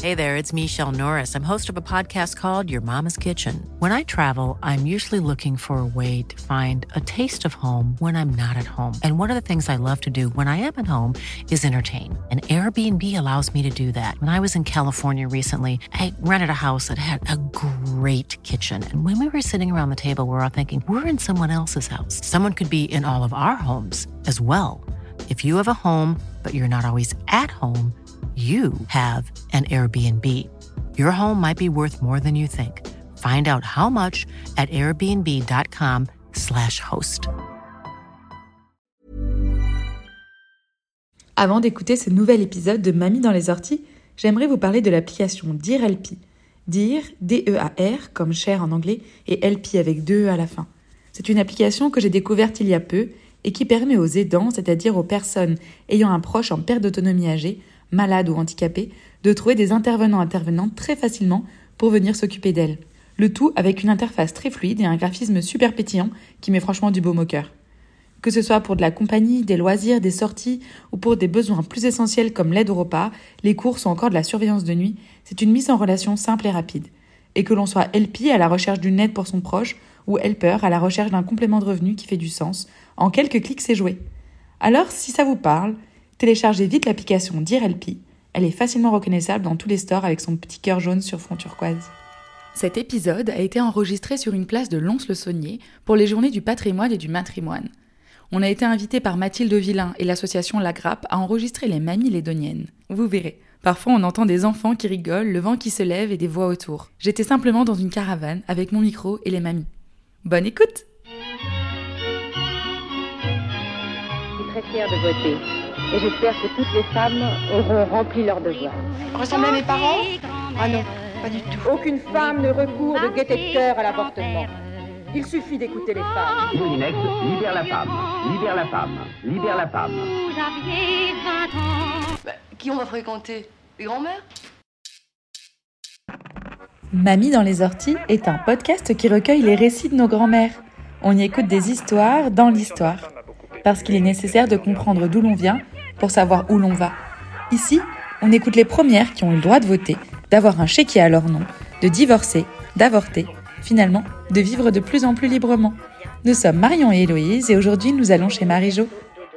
Hey there, it's Michelle Norris. I'm host of a podcast called Your Mama's Kitchen. When I travel, I'm usually looking for a way to find a taste of home when I'm not at home. And one of the things I love to do when I am at home is entertain. And Airbnb allows me to do that. When I was in California recently, I rented a house that had a great kitchen. And when we were sitting around the table, we were all thinking, we're in someone else's house. Someone could be in all of our homes as well. If you have a home, but you're not always at home, you have an Airbnb. Your home might be worth more than you think. Find out how much at airbnb.com/host. Avant d'écouter ce nouvel épisode de Mamie dans les orties, j'aimerais vous parler de l'application Dear LP. Dear, D-E-A-R, comme cher en anglais, et LP avec 2 E à la fin. C'est une application que j'ai découverte il y a peu et qui permet aux aidants, c'est-à-dire aux personnes ayant un proche en perte d'autonomie âgée, malade ou handicapé, de trouver des intervenantes très facilement pour venir s'occuper d'elles. Le tout avec une interface très fluide et un graphisme super pétillant qui met franchement du baume au cœur. Que ce soit pour de la compagnie, des loisirs, des sorties ou pour des besoins plus essentiels comme l'aide au repas, les courses ou encore de la surveillance de nuit, c'est une mise en relation simple et rapide. Et que l'on soit LP à la recherche d'une aide pour son proche ou helper à la recherche d'un complément de revenu qui fait du sens, en quelques clics c'est joué. Alors si ça vous parle, téléchargez vite l'application Dear LP. Elle est facilement reconnaissable dans tous les stores avec son petit cœur jaune sur fond turquoise. Cet épisode a été enregistré sur une place de Lons-le-Saunier pour les Journées du patrimoine et du matrimoine. On a été invité par Mathilde Villain et l'association La Grappe à enregistrer les mamies lédoniennes. Vous verrez, parfois on entend des enfants qui rigolent, le vent qui se lève et des voix autour. J'étais simplement dans une caravane avec mon micro et les mamies. Bonne écoute! Je suis très fière de voter. Et j'espère que toutes les femmes auront rempli leur devoir. Ressemblez à mes parents ? Ah non, pas du tout. Aucune femme ne recourt de gaieté de cœur à l'avortement. Il suffit d'écouter les femmes. Moulinex, libère la femme, libère la femme, libère la femme. Qui on va fréquenter ? Les grands-mères ? Mamie dans les orties est un podcast qui recueille les récits de nos grands-mères. On y écoute des histoires dans l'histoire. Parce qu'il est nécessaire de comprendre d'où l'on vient pour savoir où l'on va. Ici, on écoute les premières qui ont eu le droit de voter, d'avoir un chéquier à leur nom, de divorcer, d'avorter, finalement, de vivre de plus en plus librement. Nous sommes Marion et Héloïse et aujourd'hui, nous allons chez Marie-Jo.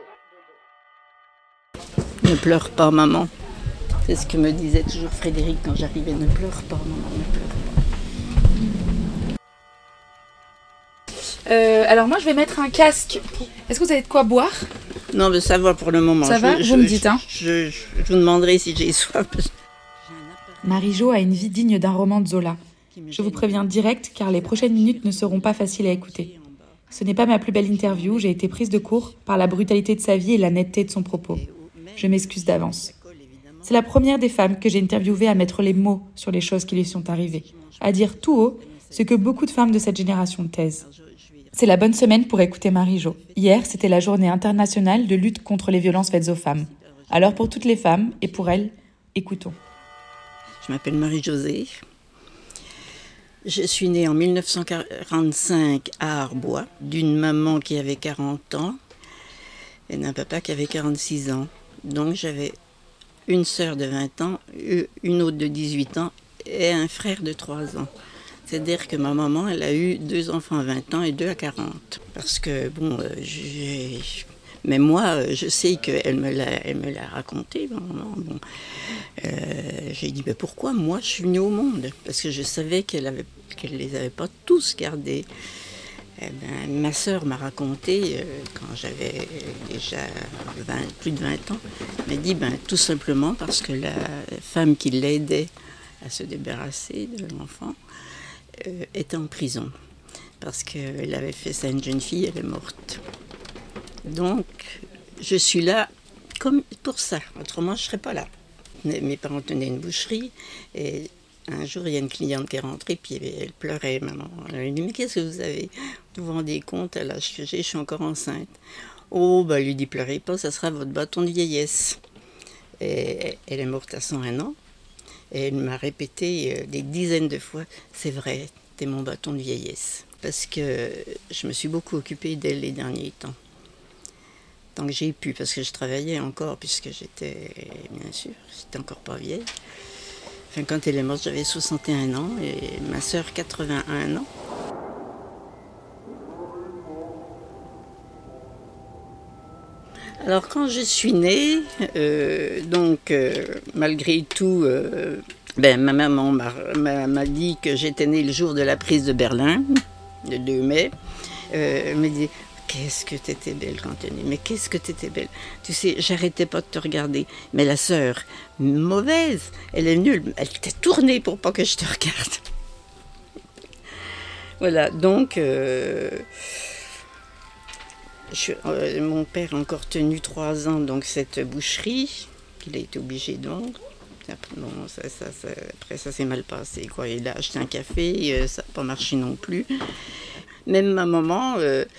Ne pleure pas, maman. C'est ce que me disait toujours Frédéric quand j'arrivais. Ne pleure pas, maman, ne pleure pas. Alors moi, je vais mettre un casque. Est-ce que vous avez de quoi boire ? Non, mais ça va pour le moment. Ça va ? Vous me dites, hein ? Je vous demanderai si j'ai soif. Marie-Jo a une vie digne d'un roman de Zola. Je vous préviens direct car les prochaines minutes ne seront pas faciles à écouter. Ce n'est pas ma plus belle interview, j'ai été prise de court par la brutalité de sa vie et la netteté de son propos. Je m'excuse d'avance. C'est la première des femmes que j'ai interviewée à mettre les mots sur les choses qui lui sont arrivées, à dire tout haut ce que beaucoup de femmes de cette génération taisent. C'est la bonne semaine pour écouter Marie-Jo. Hier, c'était la journée internationale de lutte contre les violences faites aux femmes. Alors pour toutes les femmes, et pour elles, écoutons. Je m'appelle Marie-Josée. Je suis née en 1945 à Arbois, d'une maman qui avait 40 ans et d'un papa qui avait 46 ans. Donc j'avais une sœur de 20 ans, une autre de 18 ans et un frère de 3 ans. C'est-à-dire que ma maman, elle a eu 2 enfants à 20 ans et 2 à 40. Parce que, bon, mais moi, je sais qu'elle me l'a raconté, ma maman. Bon. J'ai dit, mais pourquoi moi, je suis venue au monde ? Parce que je savais qu'elle les avait pas tous gardés. Ma sœur m'a raconté, quand j'avais déjà plus de 20 ans, elle m'a dit, tout simplement parce que la femme qui l'aidait à se débarrasser de l'enfant, était en prison parce qu'elle avait fait ça à une jeune fille, elle est morte. Donc, je suis là comme pour ça, autrement je ne serais pas là. Mes parents tenaient une boucherie et un jour il y a une cliente qui est rentrée puis elle pleurait, maman. Elle lui dit, mais qu'est-ce que vous avez ? Vous vous rendez compte, à l'âge que j'ai, je suis encore enceinte. Oh, elle lui dit, pleurez pas, ça sera votre bâton de vieillesse. Et elle est morte à 101 ans. Et elle m'a répété des dizaines de fois, c'est vrai, t'es mon bâton de vieillesse. Parce que je me suis beaucoup occupée d'elle les derniers temps. Tant que j'ai pu, parce que je travaillais encore, puisque j'étais, bien sûr, j'étais encore pas vieille. Enfin, quand elle est morte, j'avais 61 ans et ma sœur 81 ans. Alors quand je suis née, malgré tout, ma maman m'a dit que j'étais née le jour de la prise de Berlin, le 2 mai. Elle me dit « Qu'est-ce que t'étais belle quand t'es née, mais qu'est-ce que t'étais belle !» Tu sais, j'arrêtais pas de te regarder. Mais la sœur, mauvaise, elle est nulle, elle t'est tournée pour pas que je te regarde. Voilà, donc... mon père a encore tenu 3 ans donc cette boucherie qu'il a été obligé de vendre. Bon, après ça s'est mal passé, quoi. Il a acheté un café, ça n'a pas marché non plus. Même ma maman,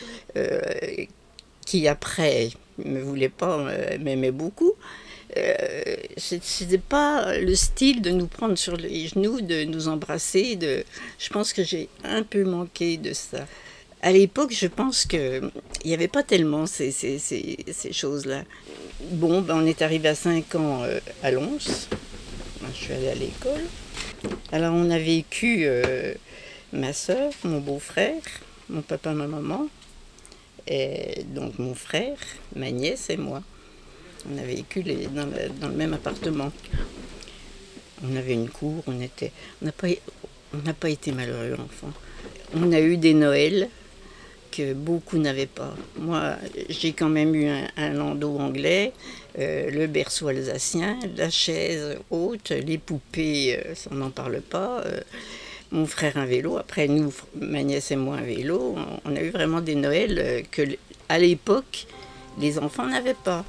qui après ne me voulait pas, m'aimait beaucoup, c'était pas le style de nous prendre sur les genoux, de nous embrasser. Je pense que j'ai un peu manqué de ça. À l'époque, je pense qu'il n'y avait pas tellement ces choses-là. Bon, on est arrivé à 5 ans à Lons. Je suis allée à l'école. Alors, on a vécu ma soeur, mon beau-frère, mon papa, ma maman, et donc mon frère, ma nièce et moi. On a vécu dans le même appartement. On avait une cour, on n'a pas été malheureux enfant. On a eu des Noëls que beaucoup n'avaient pas. Moi, j'ai quand même eu un landau anglais, le berceau alsacien, la chaise haute, les poupées, on n'en parle pas, mon frère un vélo, après nous, ma nièce et moi un vélo. On a eu vraiment des Noëls que, à l'époque, les enfants n'avaient pas.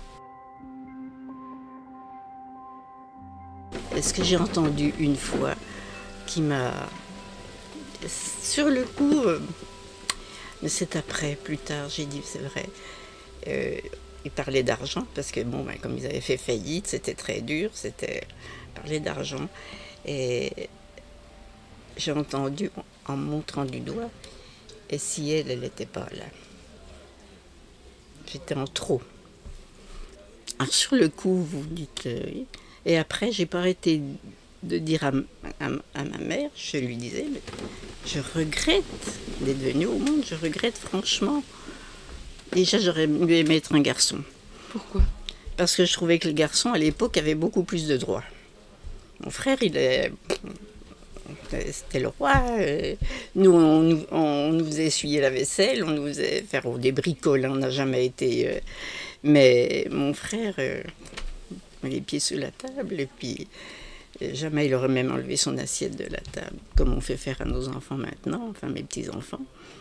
Ce que j'ai entendu une fois, qui m'a... Sur le coup... Mais c'est après, plus tard, j'ai dit, c'est vrai. Ils parlaient d'argent, parce que, comme ils avaient fait faillite, c'était très dur, ils parlaient d'argent. Et j'ai entendu, en me montrant du doigt, et si elle n'était pas là. J'étais en trop. Alors, sur le coup, vous dites oui. Et après, j'ai pas arrêté de dire à ma mère, je lui disais, mais je regrette d'être venue au monde, je regrette franchement. Déjà, j'aurais mieux aimé être un garçon. Pourquoi ? Parce que je trouvais que le garçon, à l'époque, avait beaucoup plus de droits. Mon frère, c'était le roi. Nous, on nous faisait essuyer la vaisselle, on nous faisait faire des bricoles, on n'a jamais été... mais mon frère, les pieds sous la table, et puis... Jamais il aurait même enlevé son assiette de la table, comme on fait faire à nos enfants maintenant, enfin mes petits-enfants.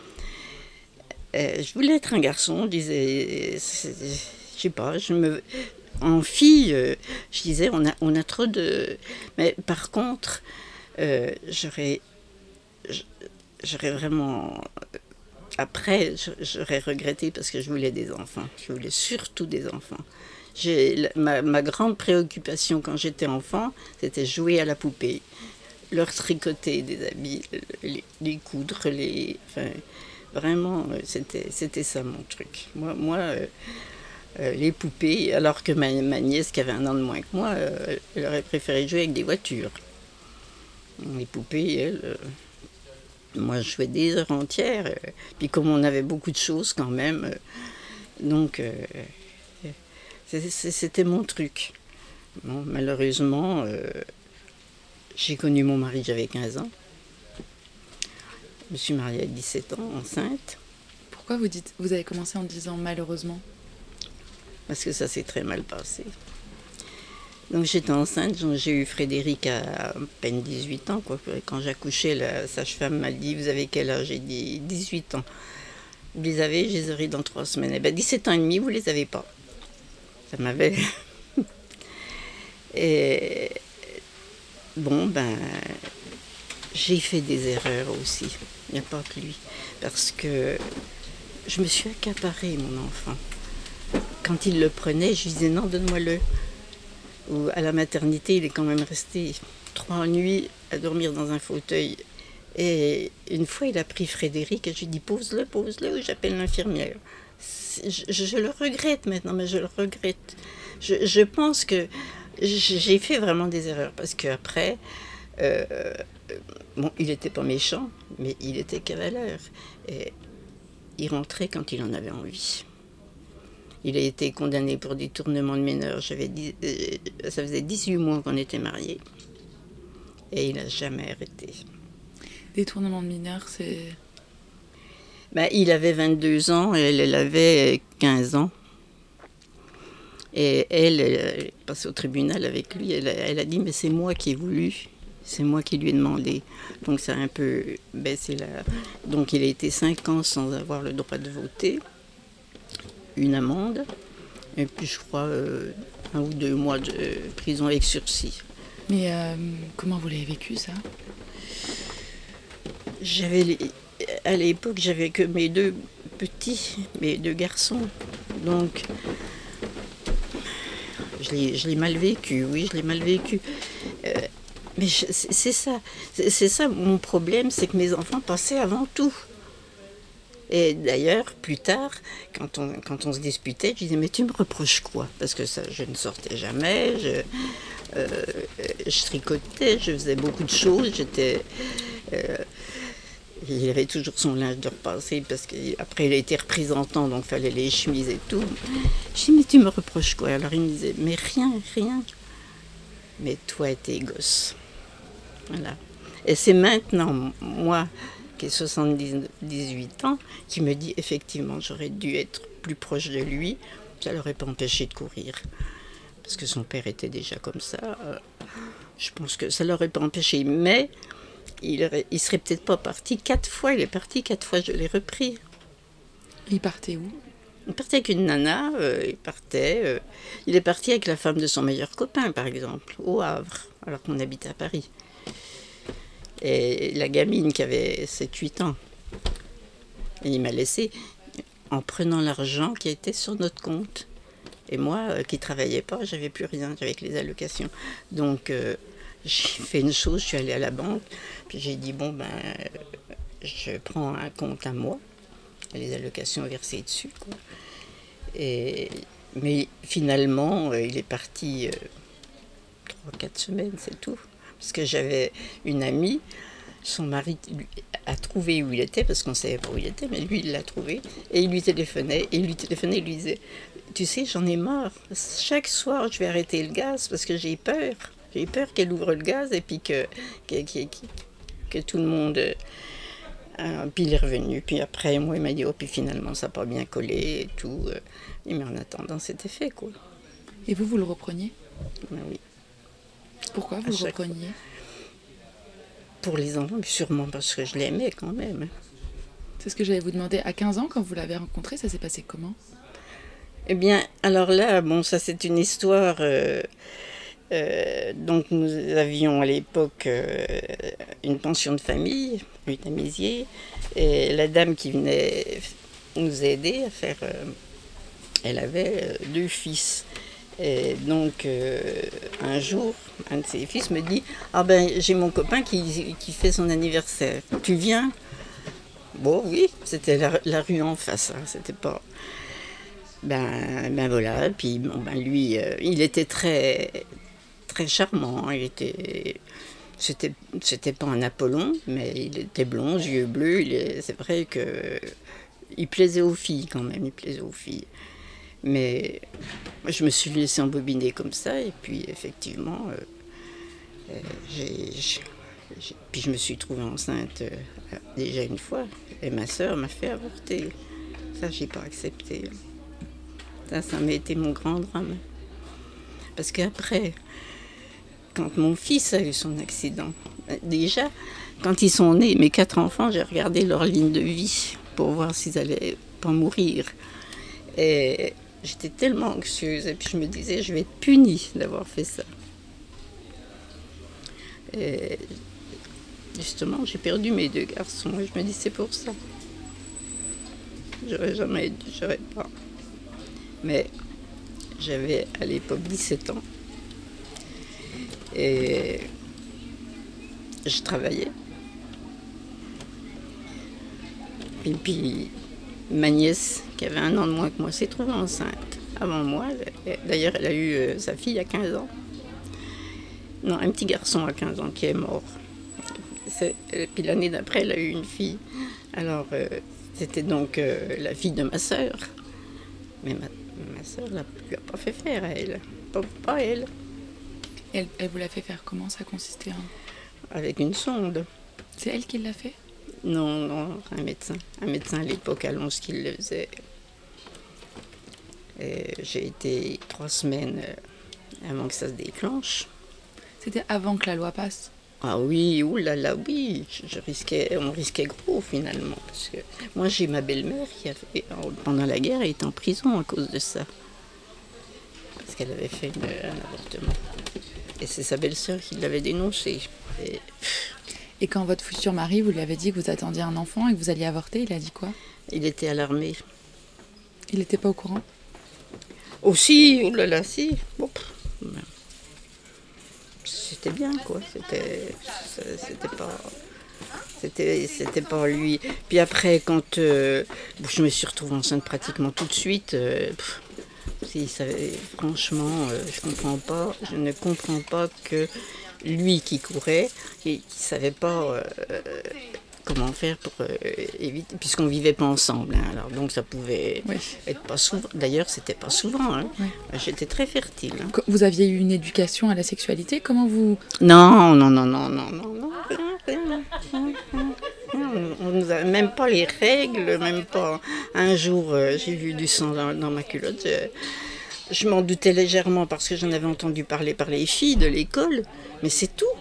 Je voulais être un garçon, je disais, je sais pas, en fille, je disais, on a trop de... Mais par contre, j'aurais vraiment... Après, j'aurais regretté parce que je voulais des enfants. Je voulais surtout des enfants. Ma grande préoccupation quand j'étais enfant, c'était jouer à la poupée, leur tricoter des habits, les coudre, enfin, vraiment, c'était ça mon truc. Moi les poupées, alors que ma nièce qui avait 1 an de moins que moi, elle aurait préféré jouer avec des voitures. Les poupées, elle... moi, je jouais des heures entières, puis comme on avait beaucoup de choses quand même, donc... C'était mon truc. Bon, malheureusement, j'ai connu mon mari, j'avais 15 ans. Je me suis mariée à 17 ans, enceinte. Pourquoi vous avez commencé en disant malheureusement ? Parce que ça s'est très mal passé. Donc j'étais enceinte, j'ai eu Frédéric à peine 18 ans. Quoi. Quand j'accouchais, la sage-femme m'a dit « Vous avez quel âge ?» J'ai dit « 18 ans. » Vous les avez, je les aurai dans 3 semaines. Eh bien, 17 ans et demi, vous les avez pas. Ça m'avait... Et bon, j'ai fait des erreurs aussi. Il n'y a pas que lui. Parce que je me suis accaparée, mon enfant. Quand il le prenait, je lui disais non, donne-moi-le. Ou à la maternité, il est quand même resté 3 nuits à dormir dans un fauteuil. Et une fois, il a pris Frédéric et je lui ai dit pose-le, ou j'appelle l'infirmière. Je le regrette maintenant, mais je le regrette. Je pense que j'ai fait vraiment des erreurs parce qu'après, Bon, il n'était pas méchant, mais il était cavaleur. Et il rentrait quand il en avait envie. Il a été condamné pour détournement de mineurs. Ça faisait 18 mois qu'on était mariés. Et il n'a jamais arrêté. Détournement de mineurs, c'est... Il avait 22 ans et elle avait 15 ans. Et elle est passée au tribunal avec lui. Elle a dit, mais c'est moi qui ai voulu. C'est moi qui lui ai demandé. Donc ça a un peu baissé la... Donc il a été 5 ans sans avoir le droit de voter. Une amende. Et puis je crois 1 ou 2 mois de prison avec sursis. Mais comment vous l'avez vécu, ça? À l'époque, j'avais que mes 2 petits, mes 2 garçons. Donc, je l'ai mal vécu, oui, je l'ai mal vécu. Mais c'est ça mon problème, c'est que mes enfants passaient avant tout. Et d'ailleurs, plus tard, quand on se disputait, je disais, mais tu me reproches quoi? Parce que ça, je ne sortais jamais, je tricotais, je faisais beaucoup de choses, il avait toujours son linge de repasser parce qu'après il a été représentant, donc il fallait les chemises et tout. Je dis, mais tu me reproches quoi? Alors il me disait, mais rien. Mais toi et tes gosses. Voilà. Et c'est maintenant, moi, qui ai 78 ans, qui me dit, effectivement, j'aurais dû être plus proche de lui. Ça ne l'aurait pas empêché de courir. Parce que son père était déjà comme ça. Je pense que ça ne l'aurait pas empêché. Mais il serait peut-être pas parti 4 fois. Il est parti 4 fois, je l'ai repris. Il partait où? Il partait avec une nana. Il est parti avec la femme de son meilleur copain, par exemple, au Havre, alors qu'on habitait à Paris. Et la gamine qui avait 7-8 ans, il m'a laissé en prenant l'argent qui était sur notre compte. Et moi, qui ne travaillais pas, j'avais plus rien, j'avais que les allocations. Donc, j'ai fait une chose, je suis allée à la banque, puis j'ai dit, je prends un compte à moi, les allocations versées dessus, quoi. Mais finalement, il est parti 3-4 semaines, c'est tout. Parce que j'avais une amie, son mari a trouvé où il était, parce qu'on ne savait pas où il était, mais lui, il l'a trouvé. Et il lui téléphonait, il lui disait, tu sais, j'en ai marre. Chaque soir, je vais arrêter le gaz parce que j'ai peur. J'ai peur qu'elle ouvre le gaz et puis que tout le monde... puis il est revenu. Puis après, moi, il m'a dit, puis finalement, ça n'a pas bien collé et tout. Mais en attendant, c'était fait, quoi. Et vous le repreniez? Oui. Pourquoi vous le repreniez? Pour les enfants, sûrement parce que je l'aimais quand même. C'est ce que j'allais vous demander. À 15 ans, quand vous l'avez rencontré, ça s'est passé comment? Eh bien, alors là, ça c'est une histoire... donc nous avions à l'époque une pension de famille, rue Tamisier, et la dame qui venait nous aider à faire... elle avait 2 fils. Et donc, un jour, un de ses fils me dit « Ah j'ai mon copain qui fait son anniversaire. Tu viens ?» Bon, oui, c'était la rue en face, hein, c'était pas... Voilà, puis lui, il était très, très charmant, c'était pas un Apollon, mais il était blond, yeux bleus, c'est vrai qu'il plaisait aux filles quand même, Mais je me suis laissée embobiner comme ça, et puis effectivement, puis je me suis trouvée enceinte déjà une fois, et ma sœur m'a fait avorter. Ça, j'ai pas accepté. Ça m'a été mon grand drame. Parce qu'après, quand mon fils a eu son accident, déjà, quand ils sont nés, mes 4 enfants, j'ai regardé leur ligne de vie pour voir s'ils allaient pas mourir. Et j'étais tellement anxieuse, et puis je me disais, je vais être punie d'avoir fait ça. Et justement, j'ai perdu mes 2 garçons, et je me dis, c'est pour ça. J'aurais pas. Mais j'avais à l'époque 17 ans. Et je travaillais. Et puis ma nièce, qui avait 1 an de moins que moi, s'est trouvée enceinte avant moi. D'ailleurs, elle a eu sa fille à 15 ans. Non, un petit garçon à 15 ans qui est mort. Puis l'année d'après, elle a eu une fille. Alors, c'était donc la fille de ma sœur. Mais ma sœur ne lui a pas fait faire à elle. Pas elle. Elle vous l'a fait faire comment? Ça consistait en... Avec une sonde. C'est elle qui l'a fait? Non, un médecin. Un médecin à l'époque à Lons qui le faisait. Et j'ai été 3 semaines avant que ça se déclenche. C'était avant que la loi passe? Ah oui, oulala, oui. On risquait gros finalement. Parce que moi j'ai ma belle-mère qui a fait, pendant la guerre, elle était en prison à cause de ça. Parce qu'elle avait fait un avortement. Et c'est sa belle-sœur qui l'avait dénoncé. Et quand votre futur mari, vous lui avez dit que vous attendiez un enfant et que vous alliez avorter, il a dit quoi? Il était à l'armée. Il n'était pas au courant? Aussi, oulala, si. Bon, c'était bien, quoi. C'était pas lui. Puis après, quand je me suis retrouvée enceinte pratiquement tout de suite, franchement, je ne comprends pas que lui qui courait, qui savait pas comment faire pour éviter, puisqu'on vivait pas ensemble. Hein, alors donc ça pouvait être pas souvent. D'ailleurs, c'était pas souvent. Hein. Oui. J'étais très fertile. Hein. Vous aviez eu une éducation à la sexualité? Comment vous... Non, rien. On nous a même pas les règles, même pas. Un jour, j'ai vu du sang dans ma culotte. Je m'en doutais légèrement parce que j'en avais entendu parler par les filles de l'école, mais c'est tout.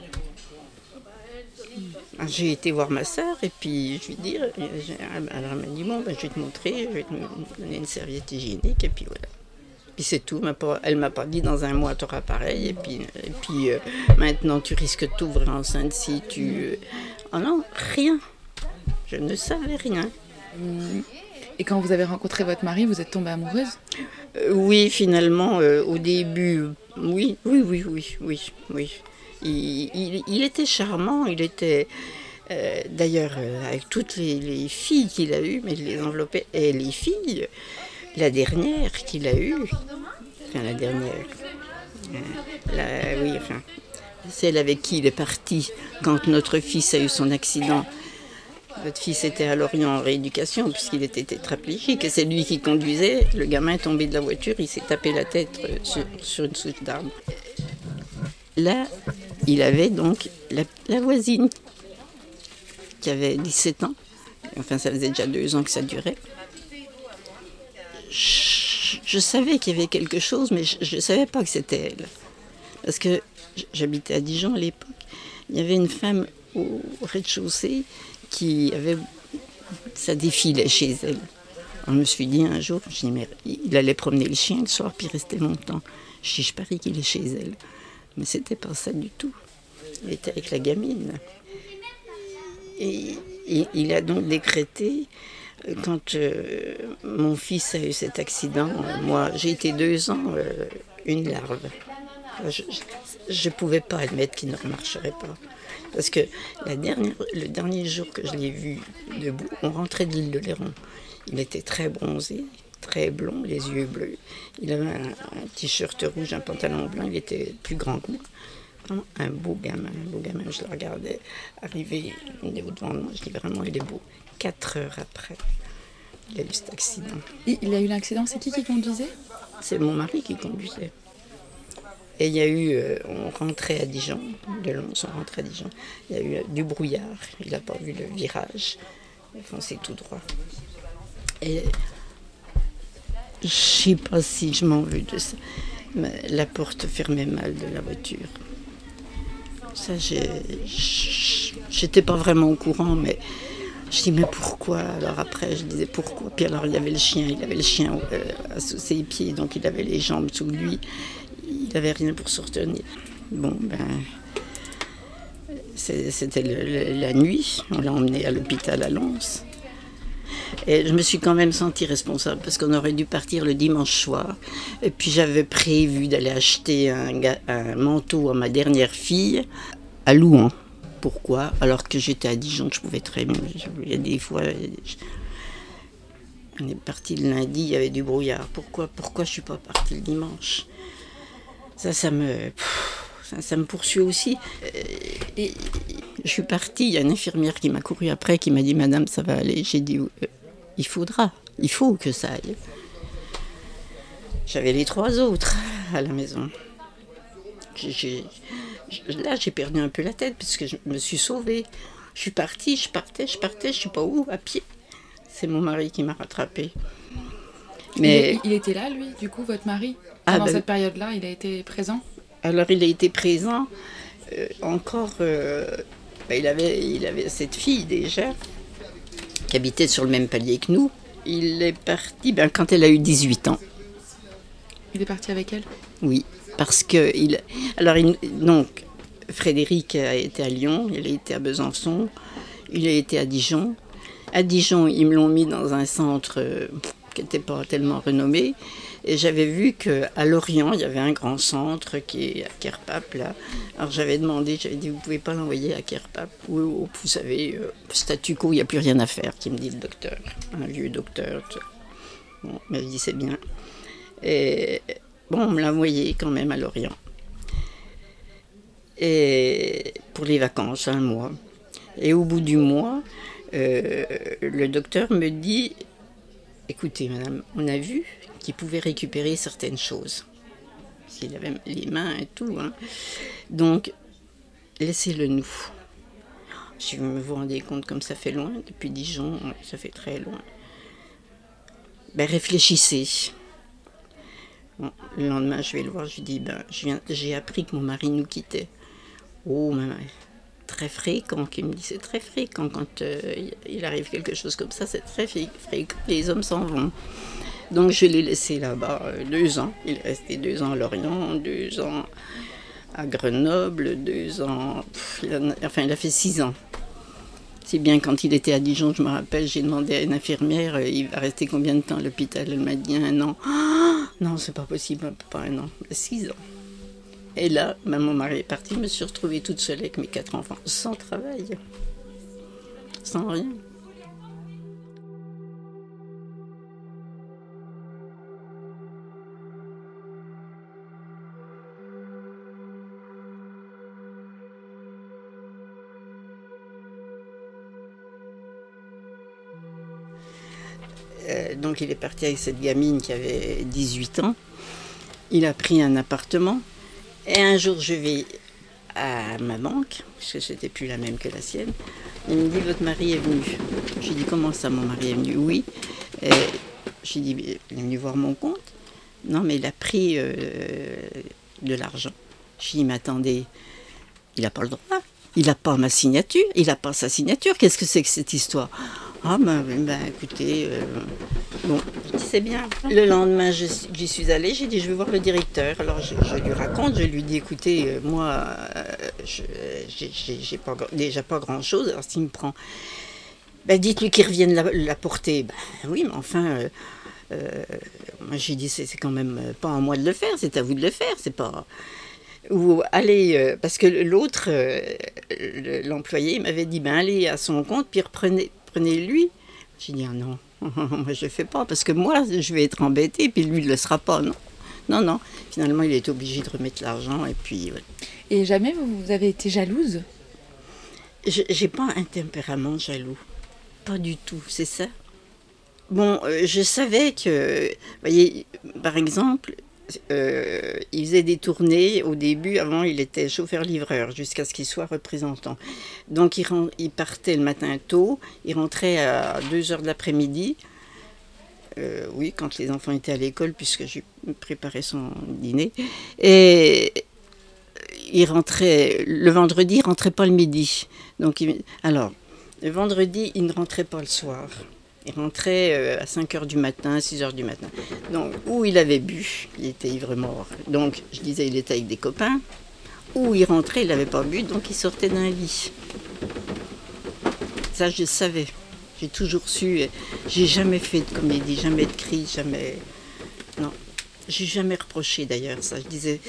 J'ai été voir ma sœur et puis je lui dis, alors elle m'a dit bon, je vais te montrer, je vais te donner une serviette hygiénique et puis voilà. Puis c'est tout, elle m'a pas dit dans un mois tu auras pareil et puis maintenant tu risques de t'ouvrir enceinte si tu... Oh non, rien. Je ne savais rien. Et quand vous avez rencontré votre mari, vous êtes tombée amoureuse? Oui, finalement, au début, oui. Il était charmant, il était... d'ailleurs, avec toutes les filles qu'il a eues, mais il les enveloppait. Et les filles, la dernière qu'il a eue, celle avec qui il est parti quand notre fils a eu son accident. Votre fils était à Lorient en rééducation puisqu'il était tétraplégique et c'est lui qui conduisait. Le gamin est tombé de la voiture, il s'est tapé la tête sur une souche d'arbre. Là, il avait donc la voisine qui avait 17 ans. Enfin, ça faisait déjà 2 ans que ça durait. Je savais qu'il y avait quelque chose, mais je ne savais pas que c'était elle. Parce que j'habitais à Dijon à l'époque. Il y avait une femme au rez-de-chaussée qui avait... Ça défilait chez elle. Alors, je me suis dit un jour, mais il allait promener le chien le soir, puis restait longtemps. Je parie qu'il est chez elle. Mais c'était pas ça du tout. Il était avec la gamine. Et il a donc décrété, quand mon fils a eu cet accident, moi j'ai été 2 ans une larve. Je ne pouvais pas admettre qu'il ne remarcherait pas. Parce que le dernier jour que je l'ai vu debout, on rentrait de l'île de Léron. Il était très bronzé, très blond, les yeux bleus. Il avait un t-shirt rouge, un pantalon blanc, il était plus grand que moi. Vraiment un beau gamin, je le regardais arriver devant moi, je dis vraiment il est beau. 4 heures après, il a eu cet accident. Il a eu l'accident, c'est qui conduisait? C'est mon mari qui conduisait. Et il y a eu, on rentrait à Dijon, de Lons, on rentrait à Dijon, il y a eu du brouillard, il n'a pas vu le virage, il a foncé tout droit. Et je ne sais pas si je m'en veux de ça, mais la porte fermait mal de la voiture. Ça, j'étais pas vraiment au courant, mais je dis mais pourquoi? Alors après, je disais pourquoi? Puis alors il avait le chien sous ses pieds, donc il avait les jambes sous lui. Il n'avait rien pour se retenir. Bon, c'était la nuit. On l'a emmené à l'hôpital à Lons. Et je me suis quand même sentie responsable parce qu'on aurait dû partir le dimanche soir. Et puis j'avais prévu d'aller acheter un manteau à ma dernière fille à Louhans. Pourquoi? Alors que j'étais à Dijon, je pouvais très bien. Il y a des fois... On est parti le lundi, il y avait du brouillard. Pourquoi je ne suis pas partie le dimanche? Ça me Ça me poursuit aussi. Et je suis partie, il y a une infirmière qui m'a couru après, qui m'a dit « Madame, ça va aller ». J'ai dit « Il faut que ça aille ». J'avais les 3 autres à la maison. Là, j'ai perdu un peu la tête parce que je me suis sauvée. Je suis partie, je partais, je sais pas où, à pied. C'est mon mari qui m'a rattrapée. Mais il était là, lui, du coup, votre mari? Pendant cette période-là, il a été présent? Alors, il a été présent. Il avait cette fille déjà, qui habitait sur le même palier que nous. Il est parti quand elle a eu 18 ans. Il est parti avec elle? Oui, parce que... Donc, Frédéric a été à Lyon, il a été à Besançon, il a été à Dijon. À Dijon, ils me l'ont mis dans un centre qui n'était pas tellement renommé. Et j'avais vu qu'à Lorient, il y avait un grand centre qui est à Kerpape, là. Alors j'avais dit, vous ne pouvez pas l'envoyer à Kerpape. Vous savez, statu quo, il n'y a plus rien à faire, qui me dit le docteur, un vieux docteur. Bon, mais je dis, c'est bien. Et bon, on me l'a envoyé quand même à Lorient. Et pour les vacances, 1 mois. Et au bout du mois, le docteur me dit, écoutez madame, on a vu qu'il pouvait récupérer certaines choses. S'il avait les mains et tout. Hein. Donc, laissez-le nous. Si vous vous rendez compte comme ça fait loin, depuis Dijon, ça fait très loin. Réfléchissez. Bon, le lendemain, je vais le voir, je lui dis, j'ai appris que mon mari nous quittait. Oh, maman, très fréquent, qui me dit, c'est très fréquent quand il arrive quelque chose comme ça, c'est très fréquent, les hommes s'en vont. Donc je l'ai laissé là-bas 2 ans, il est resté 2 ans à Lorient, 2 ans à Grenoble, 2 ans, il a fait 6 ans. Si bien quand il était à Dijon, je me rappelle, j'ai demandé à une infirmière, il va rester combien de temps à l'hôpital? Elle m'a dit 1 an. Oh, non, c'est pas possible, pas 1 an, 6 ans. Et là, mon mari est parti, je me suis retrouvée toute seule avec mes 4 enfants, sans travail, sans rien. Donc il est parti avec cette gamine qui avait 18 ans. Il a pris un appartement. Et un jour, je vais à ma banque, puisque c'était plus la même que la sienne. Il me dit, votre mari est venu. J'ai dit, comment ça, mon mari est venu? Oui. J'ai dit, il est venu voir mon compte. Non, mais il a pris de l'argent. J'ai dit, mais attendez, il n'a pas le droit. Il n'a pas ma signature. Il n'a pas sa signature. Qu'est-ce que c'est que cette histoire? Ah, écoutez, bon, je dis, c'est bien. Le lendemain, j'y suis allée, j'ai dit, je vais voir le directeur. Alors, je lui raconte, je lui dis, écoutez, moi, j'ai déjà pas grand-chose, alors s'il me prend, dites-lui qu'il revienne la porter. Oui, mais enfin, moi, j'ai dit, c'est quand même pas à moi de le faire, c'est à vous de le faire, c'est pas... Ou allez, parce que l'autre, l'employé, il m'avait dit, allez à son compte, puis prenez-lui. J'ai dit, ah non, moi je ne le fais pas, parce que moi, je vais être embêtée, puis lui, il ne le sera pas, non. Non. Finalement, il est obligé de remettre l'argent, et puis... Ouais. Et jamais vous avez été jalouse? J'ai pas un tempérament jaloux. Pas du tout, c'est ça. Bon, je savais que... Vous voyez, par exemple... il faisait des tournées au début, avant il était chauffeur-livreur jusqu'à ce qu'il soit représentant. Donc il partait le matin tôt, il rentrait à 2h de l'après-midi, oui, quand les enfants étaient à l'école, puisque je préparais son dîner, et il rentrait, le vendredi, il ne rentrait pas le midi. Donc, alors, le vendredi, il ne rentrait pas le soir. Il rentrait à 5h du matin, 6h du matin. Donc, ou il avait bu, il était ivre-mort. Donc, je disais, il était avec des copains. Ou il rentrait, il n'avait pas bu, donc il sortait d'un lit. Ça, je savais. J'ai toujours su. J'ai jamais fait de comédie, jamais de cris, jamais... Non. J'ai jamais reproché, d'ailleurs, ça. Je disais...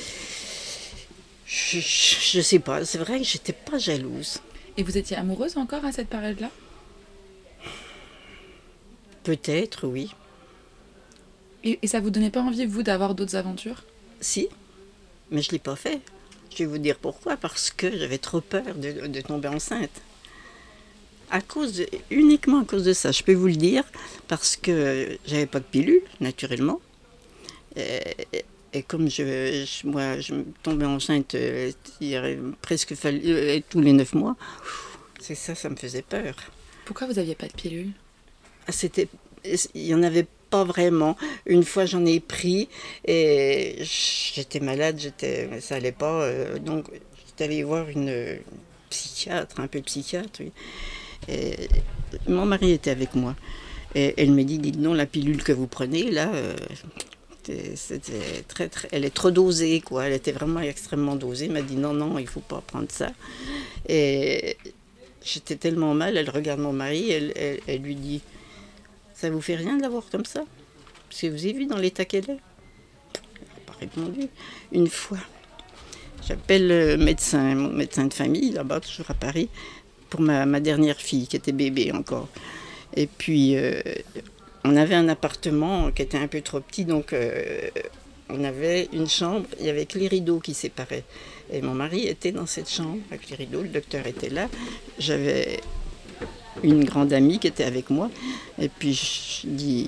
Je sais pas, c'est vrai que j'étais pas jalouse. Et vous étiez amoureuse encore à cette période-là? Peut-être, oui. Et ça vous donnait pas envie, vous, d'avoir d'autres aventures? Si, mais je l'ai pas fait. Je vais vous dire pourquoi, parce que j'avais trop peur de tomber enceinte. Uniquement à cause de ça, je peux vous le dire, parce que j'avais pas de pilule, naturellement. Et comme moi, je me tombais enceinte il aurait presque fallu tous les 9 mois, c'est ça me faisait peur. Pourquoi vous n'aviez pas de pilule? Il n'y en avait pas vraiment. Une fois, j'en ai pris et j'étais malade, ça allait pas. Donc, j'étais allée voir une psychiatre, un peu de psychiatre. Oui. Et mon mari était avec moi. Et elle me dit, dites non, la pilule que vous prenez, là, c'était elle est trop dosée, quoi. Elle était vraiment extrêmement dosée. Elle m'a dit, non, il ne faut pas prendre ça. Et j'étais tellement mal, elle regarde mon mari, elle lui dit, ça vous fait rien de l'avoir comme ça? Parce que vous avez vu dans l'état qu'elle est? Elle n'a pas répondu. Une fois, j'appelle le médecin, mon médecin de famille, là-bas, toujours à Paris, pour ma dernière fille, qui était bébé encore. Et puis, on avait un appartement qui était un peu trop petit, donc on avait une chambre, il y avait que les rideaux qui séparaient. Et mon mari était dans cette chambre avec les rideaux, le docteur était là. J'avais une grande amie qui était avec moi. Et puis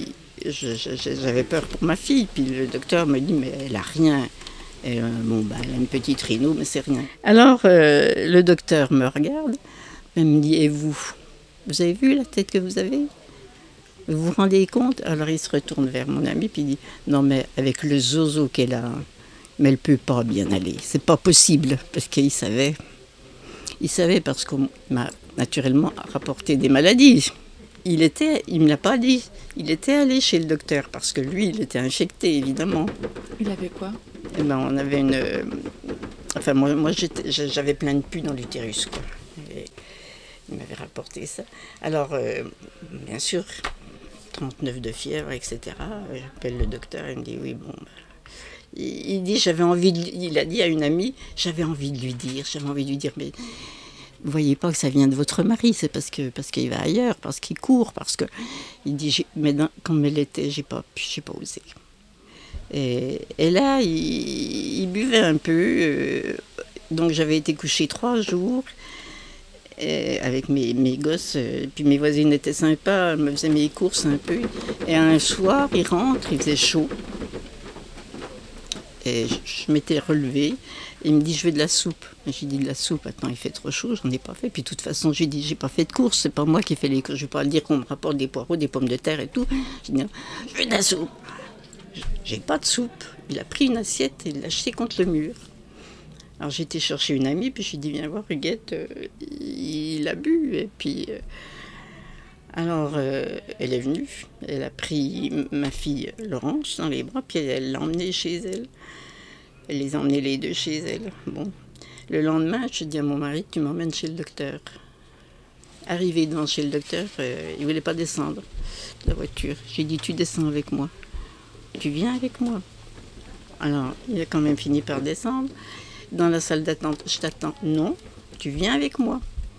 j'avais peur pour ma fille. Puis le docteur me dit, mais elle a rien. Et, elle a une petite rhino, mais c'est rien. Alors le docteur me regarde, et me dit, et vous avez vu la tête que vous avez? Vous vous rendez compte? Alors il se retourne vers mon ami, puis il dit, non mais avec le zozo qu'elle a, mais elle ne peut pas bien aller. C'est pas possible, parce qu'il savait. Il savait parce qu'on m'a naturellement rapporté des maladies. Il ne me l'a pas dit. Il était allé chez le docteur parce que lui, il était infecté, évidemment. Il avait quoi? Eh ben, on avait moi j'avais plein de pus dans l'utérus, quoi. Et il m'avait rapporté ça. Alors, bien sûr, 39 de fièvre, etc. J'appelle le docteur, il me dit, oui, bon... Il dit, il a dit à une amie, j'avais envie de lui dire, mais vous voyez pas que ça vient de votre mari, c'est parce qu'il va ailleurs, parce qu'il court, parce que il dit, mais comme elle était, j'ai pas osé. Et là, il buvait un peu, donc j'avais été couchée 3 jours avec mes gosses, puis mes voisines étaient sympas, elles me faisaient mes courses un peu, et un soir, il rentre, il faisait chaud. Et je m'étais relevée, il me dit, je veux de la soupe. J'ai dit, de la soupe, attends, il fait trop chaud, j'en ai pas fait. Puis de toute façon, j'ai dit, j'ai pas fait de course, c'est pas moi qui fais les courses. Je vais pas dire qu'on me rapporte des poireaux, des pommes de terre et tout. J'ai dit, non, je veux de la soupe. J'ai pas de soupe. Il a pris une assiette et il l'a jetée contre le mur. Alors j'ai été chercher une amie, puis je lui ai dit, viens voir, Huguette, il a bu. Et puis, alors, elle est venue, elle a pris ma fille Laurence dans les bras, puis elle l'a emmenée chez elle. Elle les a emmenés les deux chez elle. Bon. Le lendemain, je dis à mon mari, tu m'emmènes chez le docteur. Arrivé devant chez le docteur, il ne voulait pas descendre de la voiture. J'ai dit, tu descends avec moi. Tu viens avec moi. Alors, il a quand même fini par descendre. Dans la salle d'attente, je t'attends. Non, tu viens avec moi.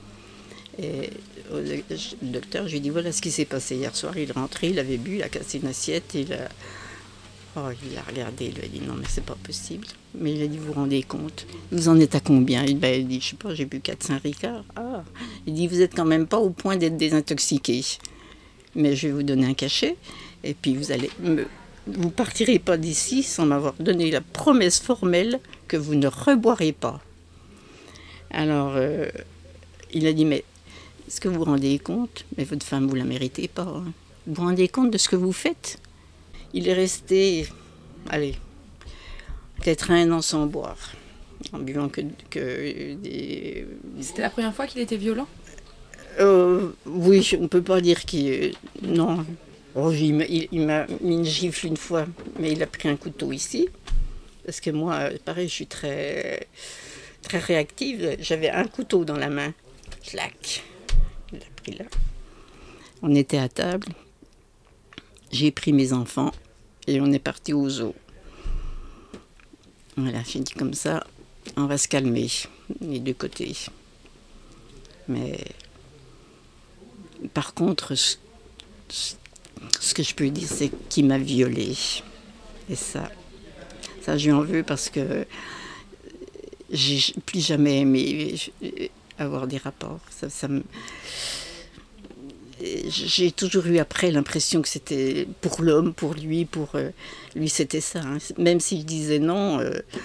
Et le docteur, je lui ai dit, voilà ce qui s'est passé hier soir. Il est rentré, il avait bu, il a cassé une assiette, il a regardé, il lui a dit, non mais c'est pas possible. Mais il a dit, vous vous rendez compte, vous en êtes à combien? Il dit, je sais pas, j'ai bu 4-5 ricards. Ah. Il dit, vous êtes quand même pas au point d'être désintoxiqué. Mais je vais vous donner un cachet, et puis vous partirez pas d'ici sans m'avoir donné la promesse formelle que vous ne reboirez pas. Alors, il a dit, mais est-ce que vous vous rendez compte? Mais votre femme, vous la méritez pas. Hein. Vous vous rendez compte de ce que vous faites? Il est resté, peut-être 1 an sans boire, en buvant que des... C'était la première fois qu'il était violent? Oui, on ne peut pas dire qu'il... Non. Oh, il m'a mis une gifle une fois, mais il a pris un couteau ici. Parce que moi, pareil, je suis très, très réactive. J'avais un couteau dans la main. Clac. Il l'a pris là. On était à table. J'ai pris mes enfants et on est parti au zoo. Voilà, j'ai dit comme ça, on va se calmer, les deux côtés. Mais par contre, ce que je peux dire, c'est qu'il m'a violée. Et ça je lui en veux parce que j'ai plus jamais aimé avoir des rapports. J'ai toujours eu après l'impression que c'était pour l'homme, pour lui, lui c'était ça. Hein. Même s'il disait non,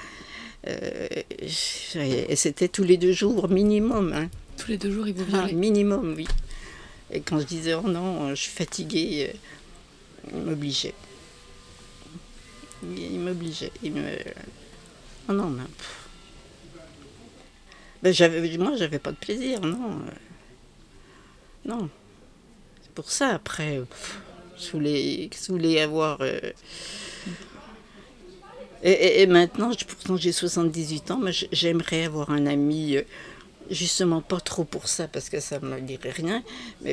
et c'était tous les 2 jours minimum. Hein. Tous les 2 jours, il vous violait? Minimum, oui. Et quand je disais oh non, je suis fatiguée, il m'obligeait. Il m'obligeait. Oh non, mais... moi, j'avais pas de plaisir, non. Non. C'est pour ça, après, je voulais avoir... Et maintenant, pourtant j'ai 78 ans, mais j'aimerais avoir un ami, justement pas trop pour ça, parce que ça ne me dirait rien, mais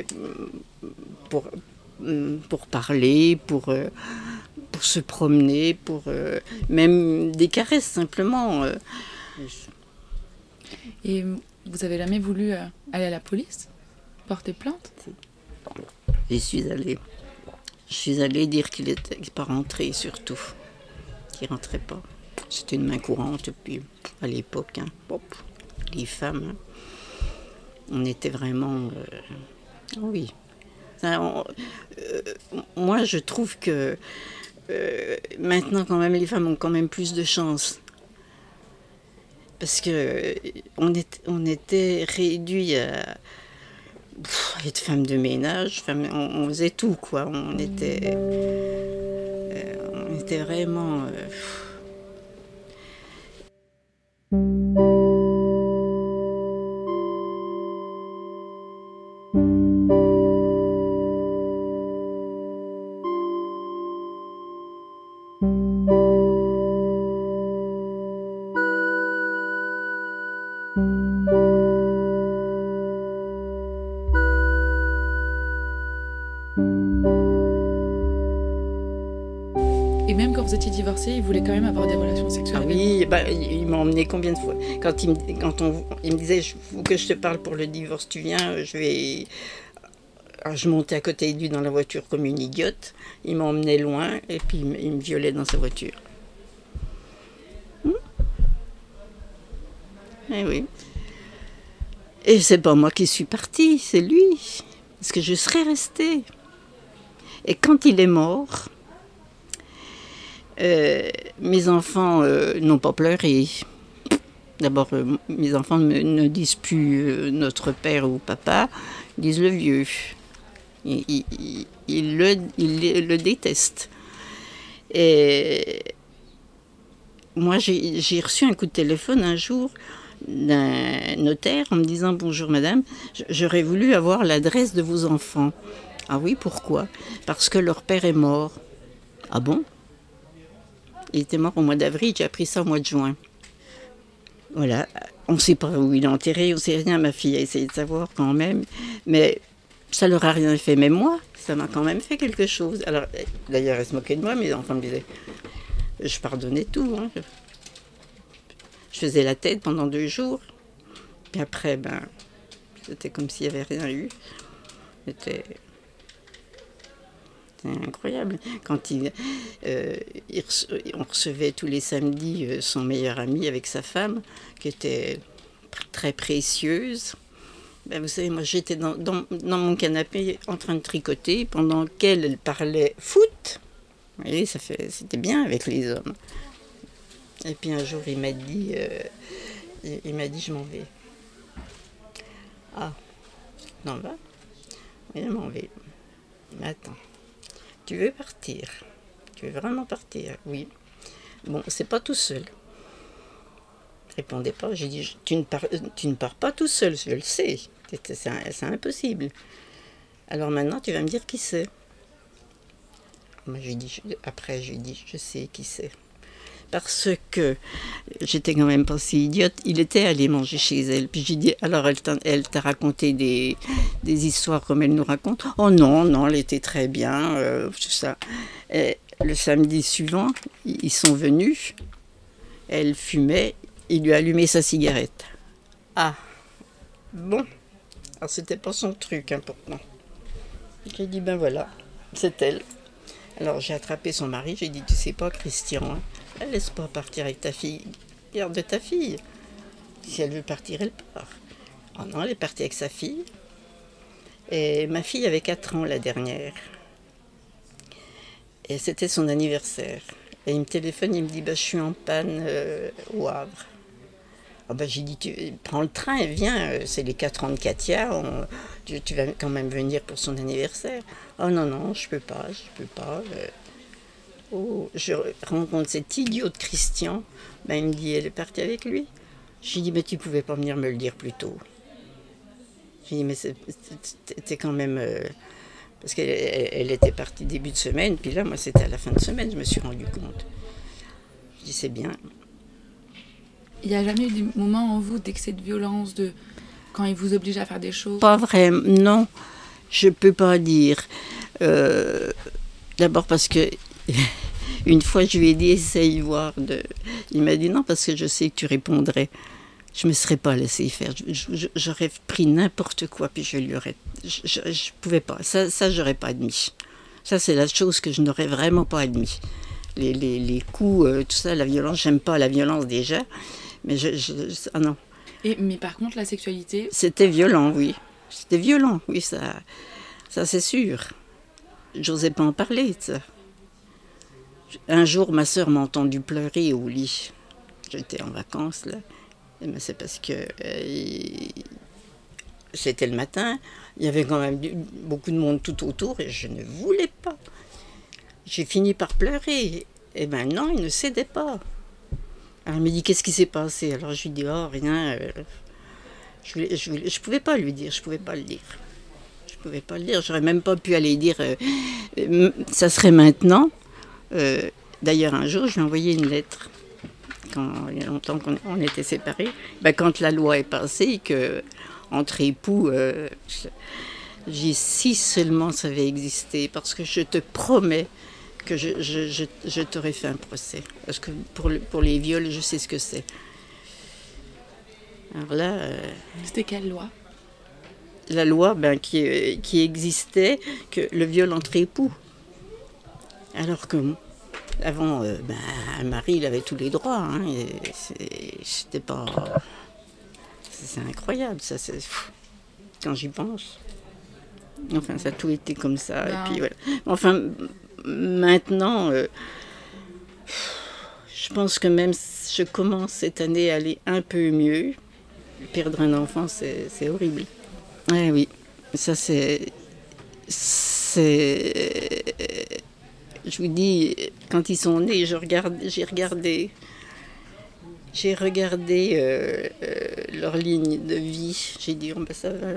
pour parler, pour se promener, pour même des caresses simplement. Et vous avez jamais voulu aller à la police, porter plainte? J'y suis allée. Je suis allée dire qu'il n'était pas rentré, surtout. Qu'il ne rentrait pas. C'était une main courante, puis à l'époque, hein, les femmes, hein, on était vraiment... oui. Moi, je trouve que maintenant, quand même, les femmes ont quand même plus de chance. Parce que on était réduits à être femme de ménage, on faisait tout, quoi. On était vraiment... Et même quand vous étiez divorcée, il voulait quand même avoir des relations sexuelles? Ah oui, il m'a emmené combien de fois? Quand il me disait, il faut que je te parle pour le divorce, tu viens, je montais à côté de lui dans la voiture comme une idiote. Il m'emmenait loin et puis il me violait dans sa voiture. Eh oui. Et c'est pas moi qui suis partie, c'est lui. Parce que je serais restée. Et quand il est mort... mes enfants n'ont pas pleuré. D'abord, mes enfants ne disent plus notre père ou papa, ils disent le vieux. Ils le détestent. Et moi, j'ai reçu un coup de téléphone un jour d'un notaire en me disant « Bonjour madame, j'aurais voulu avoir l'adresse de vos enfants. » Ah oui, pourquoi? Parce que leur père est mort. Ah bon? Il était mort au mois d'avril, j'ai appris ça au mois de juin. Voilà, on ne sait pas où il est enterré, on ne sait rien, ma fille a essayé de savoir quand même, mais ça leur a rien fait, mais moi, ça m'a quand même fait quelque chose. Alors, d'ailleurs, elle se moquait de moi, mes enfants me disaient, je pardonnais tout, hein. Je faisais la tête pendant 2 jours, puis après, c'était comme s'il n'y avait rien eu. C'était incroyable. Quand on recevait tous les samedis son meilleur ami avec sa femme, qui était très précieuse. Vous savez, moi j'étais dans mon canapé en train de tricoter pendant qu'elle parlait foot. Vous voyez, c'était bien avec les hommes. Et puis un jour il m'a dit je m'en vais. Ah, non va? Oui, je m'en vais. Mais attends. Tu veux partir? Tu veux vraiment partir? Oui. Bon, c'est pas tout seul. Répondez pas. J'ai dit, tu ne pars pas tout seul, je le sais. C'est impossible. Alors maintenant, tu vas me dire qui c'est. Moi, après, je lui ai dit, je sais qui c'est. Parce que j'étais quand même pas si idiote. Il était allé manger chez elle. Puis j'ai dit, alors elle t'a raconté des histoires comme elle nous raconte? Oh non, elle était très bien. Tout ça. Et le samedi suivant, ils sont venus. Elle fumait. Il lui a allumé sa cigarette. Ah, bon. Alors c'était pas son truc, hein, pourtant. J'ai dit, voilà, c'est elle. Alors j'ai attrapé son mari. J'ai dit, tu sais pas, Christian, hein, laisse pas partir avec ta fille. Garde ta fille. Si elle veut partir, elle part. Oh non, elle est partie avec sa fille. Et ma fille avait 4 ans la dernière. Et c'était son anniversaire. Et il me téléphone, il me dit, je suis en panne au Havre. Ah j'ai dit, prends le train et viens, c'est les 4 ans de Katia, tu vas quand même venir pour son anniversaire. Oh non, je peux pas. Je rencontre cet idiot de Christian, il me dit, elle est partie avec lui. J'ai dit, tu pouvais pas venir me le dire plus tôt. J'ai dit, mais c'était quand même... parce qu'elle était partie début de semaine, puis là, moi, c'était à la fin de semaine, je me suis rendu compte. Je dis, c'est bien. Il n'y a jamais eu des moments en vous d'excès de violence, quand il vous oblige à faire des choses? Pas vraiment, non, je peux pas dire. D'abord parce que une fois je lui ai dit essaye voir. Il m'a dit non parce que je sais que tu répondrais. Je me serais pas laissé faire. J'aurais pris n'importe quoi puis je lui aurais. Je pouvais pas. Ça j'aurais pas admis. Ça c'est la chose que je n'aurais vraiment pas admis. Les coups, tout ça, la violence. J'aime pas la violence déjà. Mais ah non. Mais par contre, la sexualité... C'était violent, oui. C'était violent, oui, ça c'est sûr. J'osais pas en parler, ça. Un jour, ma sœur m'a entendu pleurer au lit. J'étais en vacances, là. Mais c'est parce que c'était le matin. Il y avait quand même beaucoup de monde tout autour et je ne voulais pas. J'ai fini par pleurer. Et non, il ne cédait pas. Alors, il me dit, qu'est-ce qui s'est passé? Alors, je lui dis, oh, rien. Je pouvais pas lui dire, je pouvais pas le dire. Je pouvais pas le dire, j'aurais même pas pu aller dire, ça serait maintenant. D'ailleurs, un jour, je lui ai envoyé une lettre, il y a longtemps qu'on était séparés. Quand la loi est passée, qu'entre époux, j'ai si seulement ça avait existé, parce que je te promets que je t'aurais fait un procès. Parce que pour les viols, je sais ce que c'est. Alors là... C'était quelle loi? La loi qui existait, que le viol entre époux. Alors que avant, un mari, il avait tous les droits. Hein, et c'était pas... C'est incroyable, ça. Quand j'y pense. Enfin, ça a tout été comme ça. Non. Et puis, voilà. Enfin... Maintenant, je pense que même je commence cette année à aller un peu mieux. Perdre un enfant, c'est horrible. Oui, ça c'est... Je vous dis, quand ils sont nés, j'ai regardé leur ligne de vie. J'ai dit, ça va.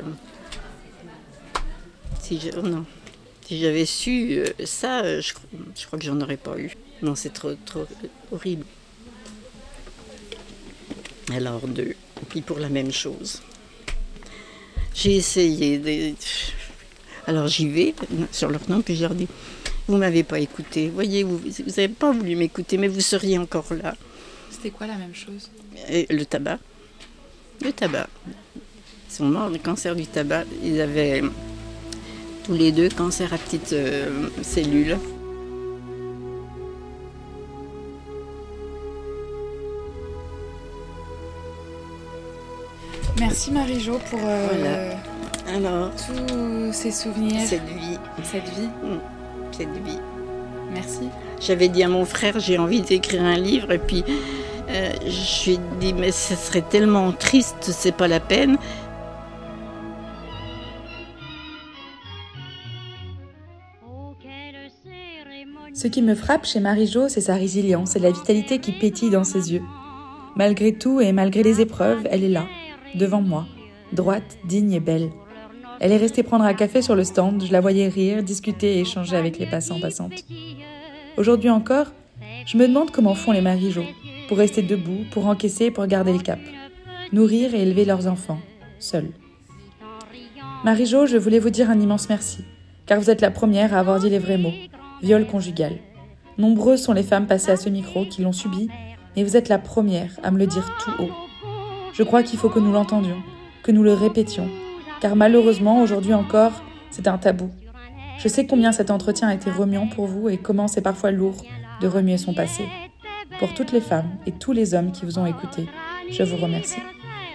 Si j'avais su ça, je crois que j'en aurais pas eu. Non, c'est trop horrible. Alors, puis pour la même chose. J'ai essayé Alors j'y vais sur leur nom, puis je leur dis, vous m'avez pas écouté. Voyez, vous n'avez pas voulu m'écouter, mais vous seriez encore là. C'était quoi la même chose? Le tabac. Le tabac. Ils sont morts de cancer du tabac. Ils avaient... tous les deux, cancer à petites cellules. Merci Marie-Jo pour voilà. Alors, tous ces souvenirs. Cette vie. Cette vie. Merci. J'avais dit à mon frère, j'ai envie d'écrire un livre, et puis je lui ai dit, mais ce serait tellement triste, c'est pas la peine. Ce qui me frappe chez Marie-Jo, c'est sa résilience et la vitalité qui pétille dans ses yeux. Malgré tout et malgré les épreuves, elle est là, devant moi, droite, digne et belle. Elle est restée prendre un café sur le stand, je la voyais rire, discuter et échanger avec les passants-passantes. Aujourd'hui encore, je me demande comment font les Marie-Jo, pour rester debout, pour encaisser, pour garder le cap. Nourrir et élever leurs enfants, seuls. Marie-Jo, je voulais vous dire un immense merci, car vous êtes la première à avoir dit les vrais mots. Viol conjugal. Nombreuses sont les femmes passées à ce micro qui l'ont subi, mais vous êtes la première à me le dire tout haut. Je crois qu'il faut que nous l'entendions, que nous le répétions, car malheureusement, aujourd'hui encore, c'est un tabou. Je sais combien cet entretien a été remuant pour vous et comment c'est parfois lourd de remuer son passé. Pour toutes les femmes et tous les hommes qui vous ont écouté, je vous remercie.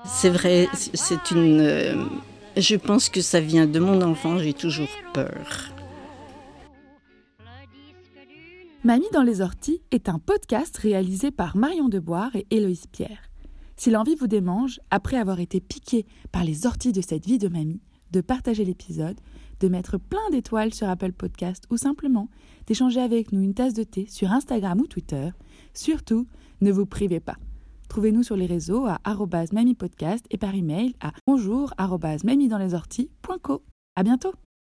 C'est vrai, c'est une... je pense que ça vient de mon enfant, j'ai toujours peur. Mamie dans les orties est un podcast réalisé par Marion Deboire et Héloïse Pierre. Si l'envie vous démange, après avoir été piqué par les orties de cette vie de mamie, de partager l'épisode, de mettre plein d'étoiles sur Apple Podcast ou simplement d'échanger avec nous une tasse de thé sur Instagram ou Twitter, surtout, ne vous privez pas. Trouvez-nous sur les réseaux à @mamipodcast et par email à bonjour@mamiedanslesorties.co. À bientôt.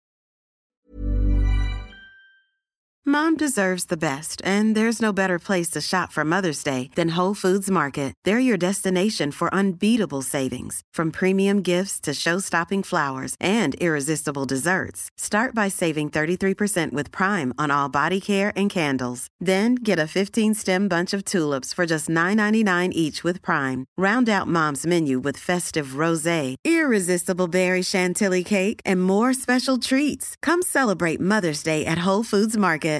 Mom deserves the best, and there's no better place to shop for Mother's Day than Whole Foods Market. They're your destination for unbeatable savings, from premium gifts to show-stopping flowers and irresistible desserts. Start by saving 33% with Prime on all body care and candles. Then get a 15-stem bunch of tulips for just $9.99 each with Prime. Round out Mom's menu with festive rosé, irresistible berry chantilly cake, and more special treats. Come celebrate Mother's Day at Whole Foods Market.